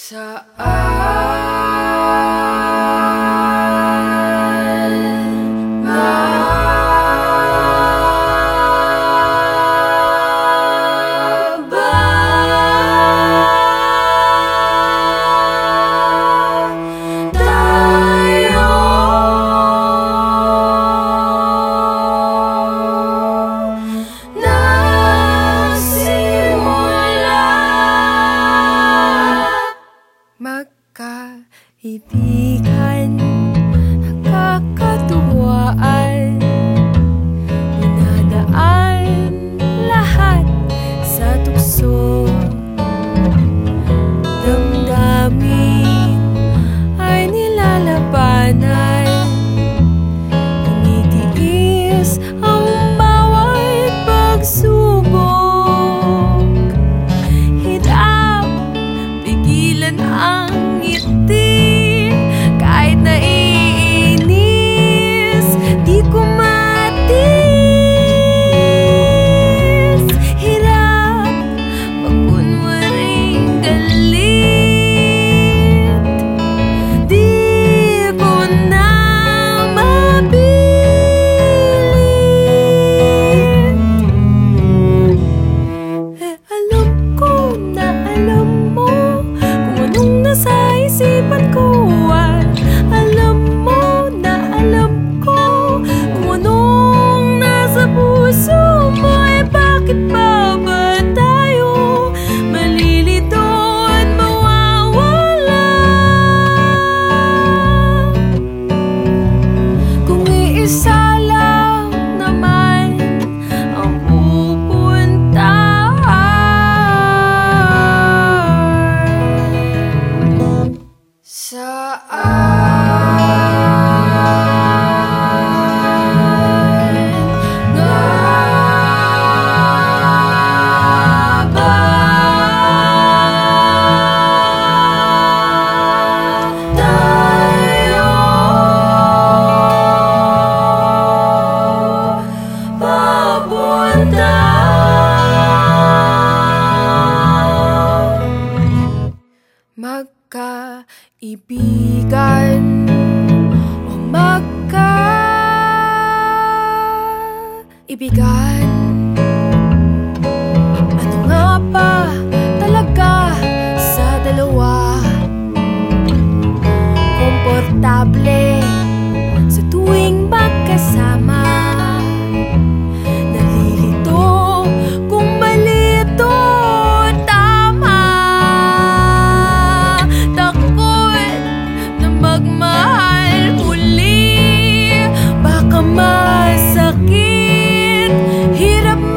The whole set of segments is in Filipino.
Saan ba tayo magkaibigan, nakakatuwaan, dinadaan lahat sa tukso. Damdamin ay nilalabanan, tinitiis ang bawat pagsubok. Hirap pigilan ang ngiti, kahit naiinis, di ko matiis. Hirap magkunwaring galit, di ko na mapilit. Alam ko na alam mo kung anong nasa isipan ko, at alam mo na alam ko kung anong nasa puso mo. Bakit pa ba tayo malilito at mawawala? Kung iisa lang naman ang pupuntahan, magkaibigan o magkaibigan. Ano nga ba talaga sa dalawa? Komportable sa tuwing magkasama, nalilito kung mali ito tama. Takot na magmahal muli, baka masakit, hirap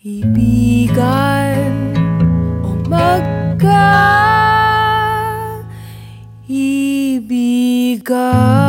Ibigan o magka-ibigan.